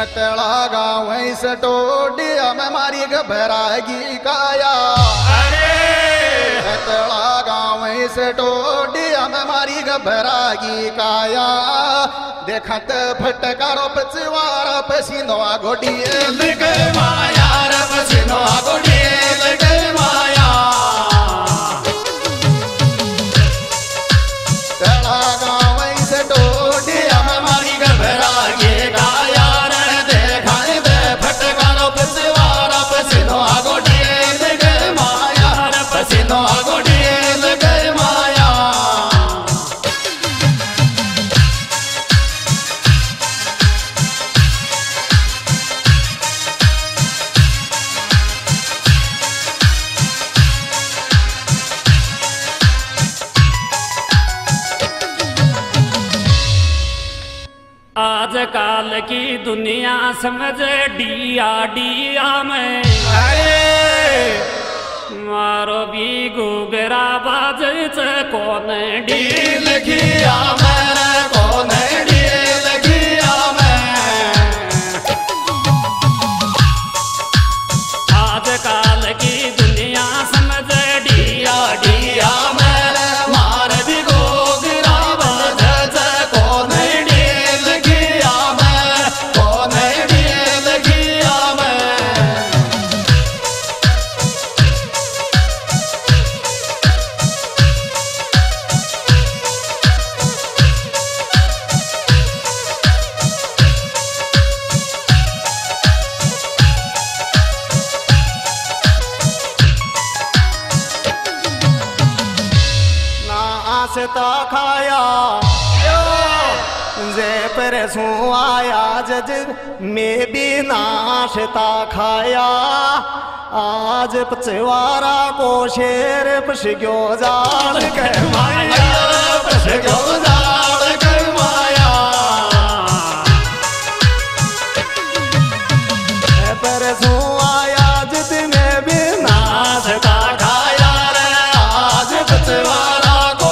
तेरा गाँव सटोडिया में मारी घबरागी काया। अरे तेरा गाँव सटोडिया में मारी घबरागी काया। देखत फटकारो पचवारा पसीनो गोडिए लगे माया रे पसीनो गोडिए लगे माया। तेरा गाँव सटोडिया में मारी घबरागी काया रे। देखा दे फटकारो पचवारा पसीनो गोडिए लगे माया रे पसीनो गोडिए लगे माया। आजकल की दुनिया समझ डिया डिया में मारो भी गुगरा बाज कौन डील किया मैंने कौन डील किया मैं। आजकल की दुनिया समझ डिया डिया में मार भी गुगरा बाज कौन डील किया मैं कौन डील किया मैं। नाश्ता खाया जे पर सू आया जज मैं भी नाश्ता खाया। आज पचवारा को शेर पश गयो जाल के माया पश गयो जाल के माया। पर सू आया जज मैं भी नाश्ता खाया रे। आज पचवारा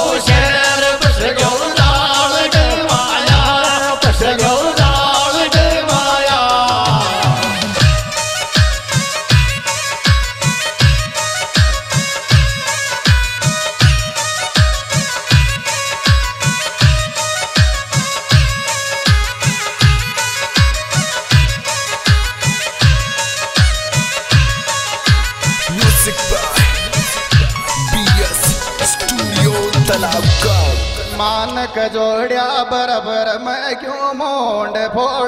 मानक जोड़िया बराबर मैं क्यों मोंड फोड़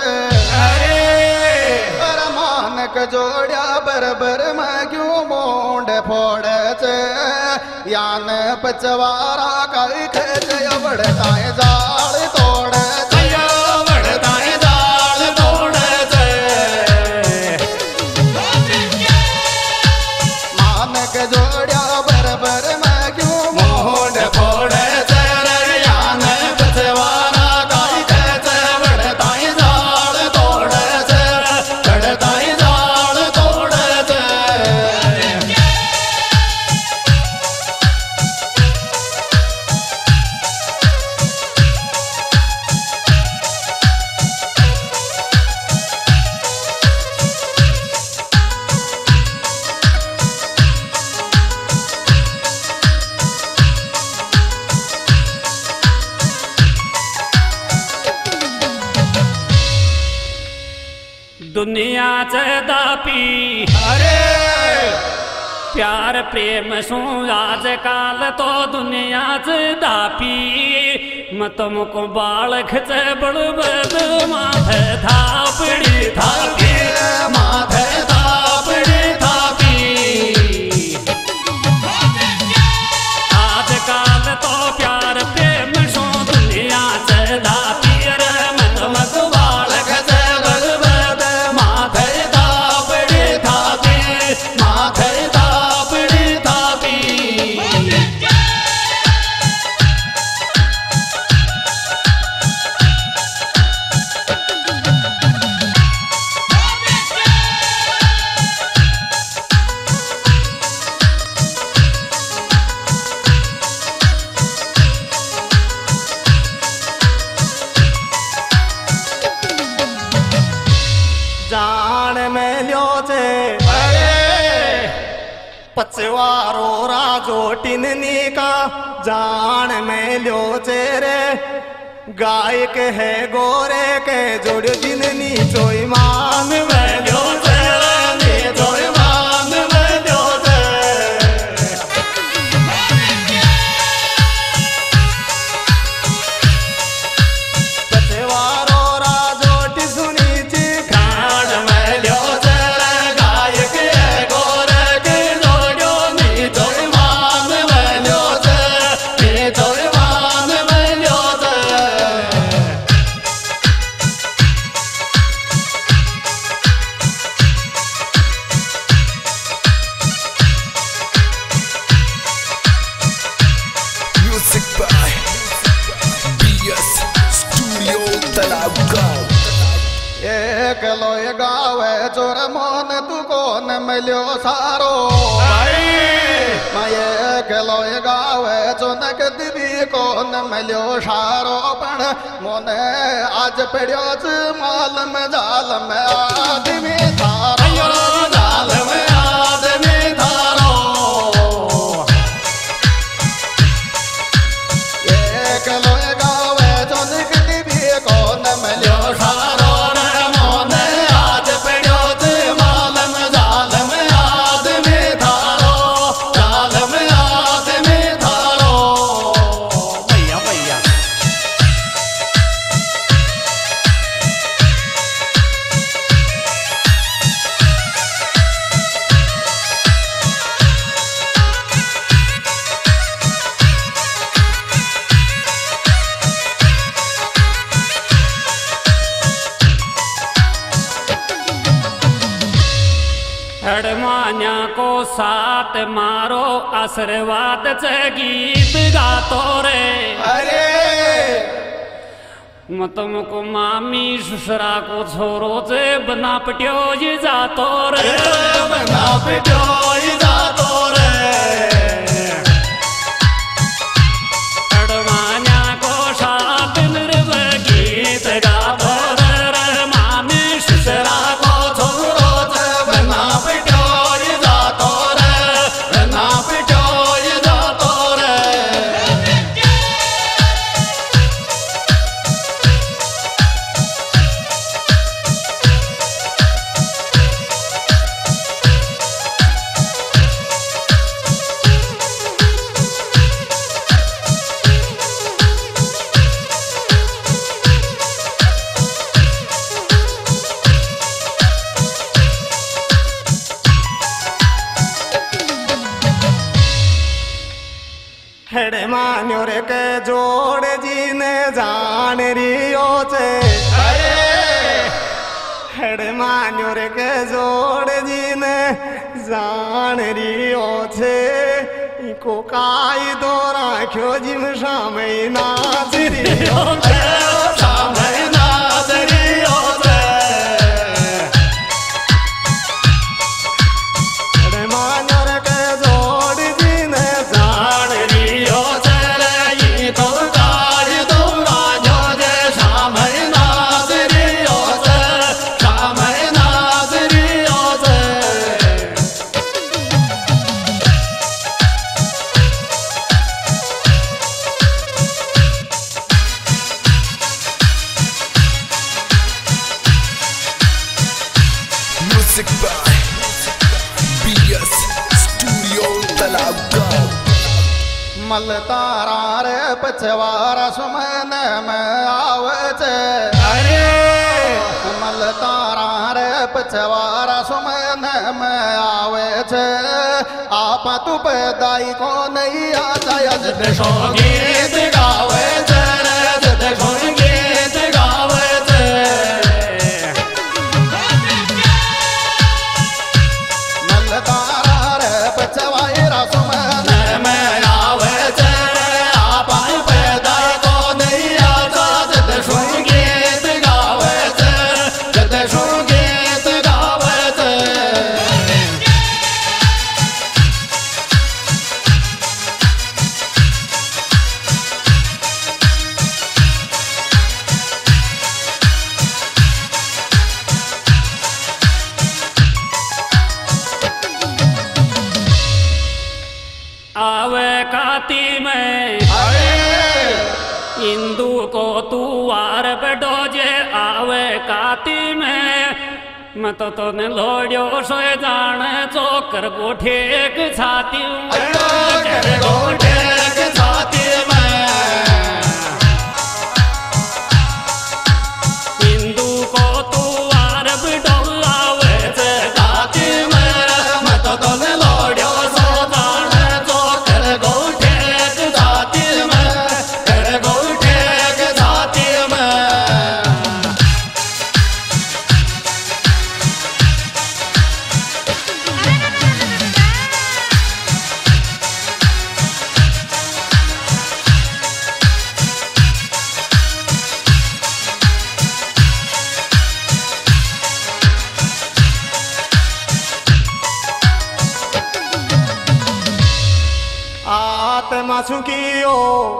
पर मानक जोड़िया बराबर मैं क्यों मोंड फोड़ यान पचवारा कई खेच बढ़ताए जाल तोड़ बढ़ताए जाल तोड़ मानक जोड़िया बराबर मैं क्यों मोंड फोड़ दुनिया चदापी अरे प्यार प्रेम सू आजकल तो दुनिया चदापी मैं तुमको बाल खच बड़बद माथे थापड़ी थापी माथे थापड़ी थापी। आजकल तो प्यार प्रेम सू दुनिया चदापी रे मैं तुमको बाल खच पचवारो राजोटिननी का जान में लो चेरे गायक है गोरे के जोड़ जिननी चोई मान में लो चेरे चोई मान में लो पचवारो राजोटी सुनी ची खान में लो चेरे गायक है गोरे के जोड़ो नी चोई मान में लो चेरे चोई मान में लो Music by BS Studio Talaukau. एक लोय गावे चोर मोन तू कौन मिलो सारो मैं एक लोय गावे चोनक दिवी कौन मिलो सारो पण मोने आज पड़ियो च माल में जाल में आदमी थारो जाल में आदमी थारो एक लोय गावे चोनक दिवी कौन मिलो सारो हड़मान्या को साथ मारो आशीर्वाद से गीत गातो रे अरे तुमको मामी ससुरा को छोरो से बना पटियो ये जातो रे बना पटियो ये जातो रे हड़मान्या को साथ निर्व गीत गातो रे मामी ससुरा को छोरो से बना पटियो ये जातो रे बना पटियो ये जातो रे हेड़े मान्योर के जोड़ जी ने जान रियो चे हेड़े मान्योर के जोड़ जी ने जान रियो छे इको काई दो राख्यो जिम शामे नाच रियो छे शामे नाच रियो छे हेड़े मान्योर के जोड़ जी ने जान रियो छे ई तो काई दो राख्यो जे शामे नाच रियो छे शामे नाच रियो छे Music by BS Studio Talaukau. मलतारा रे पछवारा सुमन में आवे छे मलतारा रे पछवारा सुमन में आवे छे आप तू पैदाई को नहीं आता यज गीत गावे छे जद गीत गावे छे मलतारा रे पछवारा सुमन में आवे छे आप पैदाई को नहीं आता जद गीत गावे छे जद गीत गावे छे काती में हिंदू को तू वार बडोजे आवे काती में मैं तो ने लोड़ियो सोए जाने चोकर गोठे एक छाती में गोठे एक छाती में हिंदू को तू वार बडोलावे काती में मैं तो ने लोड़ियो सो जाने चोकर गोठे एक छाती में गोठे एक छाती में आत्मा सुखियो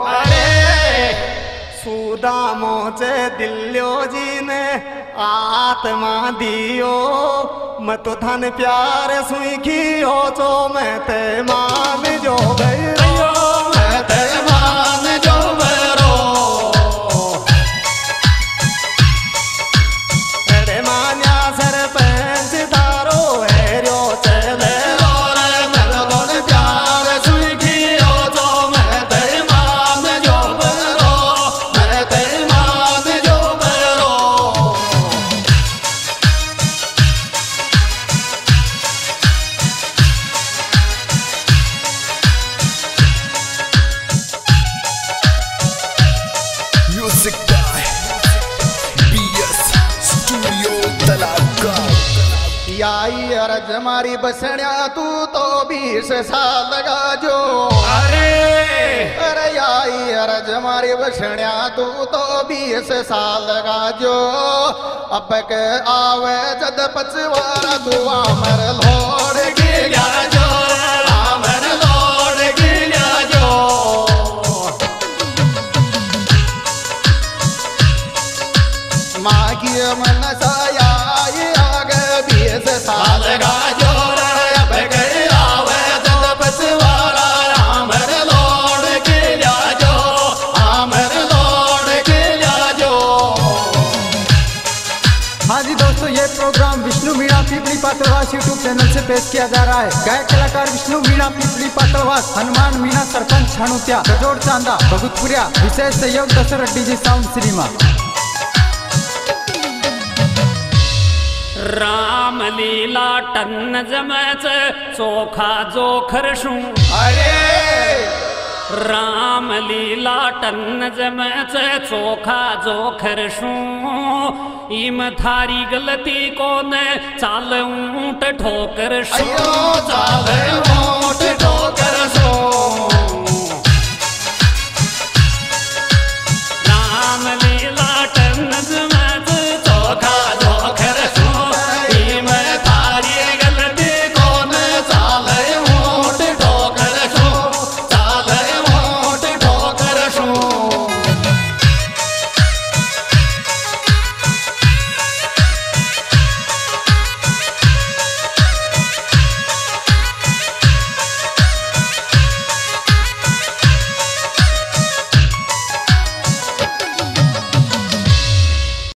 सुदा मोचे दिल्यो जी ने आत्मा दियो मैं तो धन प्यार सुखियो चो मैं ते मान जो भैरो मैं ते मान जो भैरो अरे मान्या सरपंच तारो हेरो चले Music by BS Studio Talaga. याई अरज मारी बसण्या तू तो 20 साल लगा जो अरे याई अरज मारी बसण्या तू तो 20 साल लगा जो अब के आवे जद पचवारा तू आमर लोड़ गिया जो आमर लोड़ गिया जो मागी मन साया आगे 20 साल लगा जो अब के आवे जद पचवारा आमर लोड़ गिया जो आमर लोड़ गिया जो। हाँ जी दोस्तों, ये programme Vishnu Meena Pipli Patalwas YouTube channel से पेश किया जा रहा है। गायक कलाकार विष्णु मीणा पीपली पातलवास, हनुमान मीणा सरपंच छाणुत्या, गजोड़ चांदा भगतपुरिया, विशेष सहयोग दशरथ डीजी साउंड सिनेमा। राम लीला टन जमच चोखा जोखर शू राम लीला टन जमच चोखा जोखर शू इम थारी गलती को न चाल ऊंट ठोकर शू चाल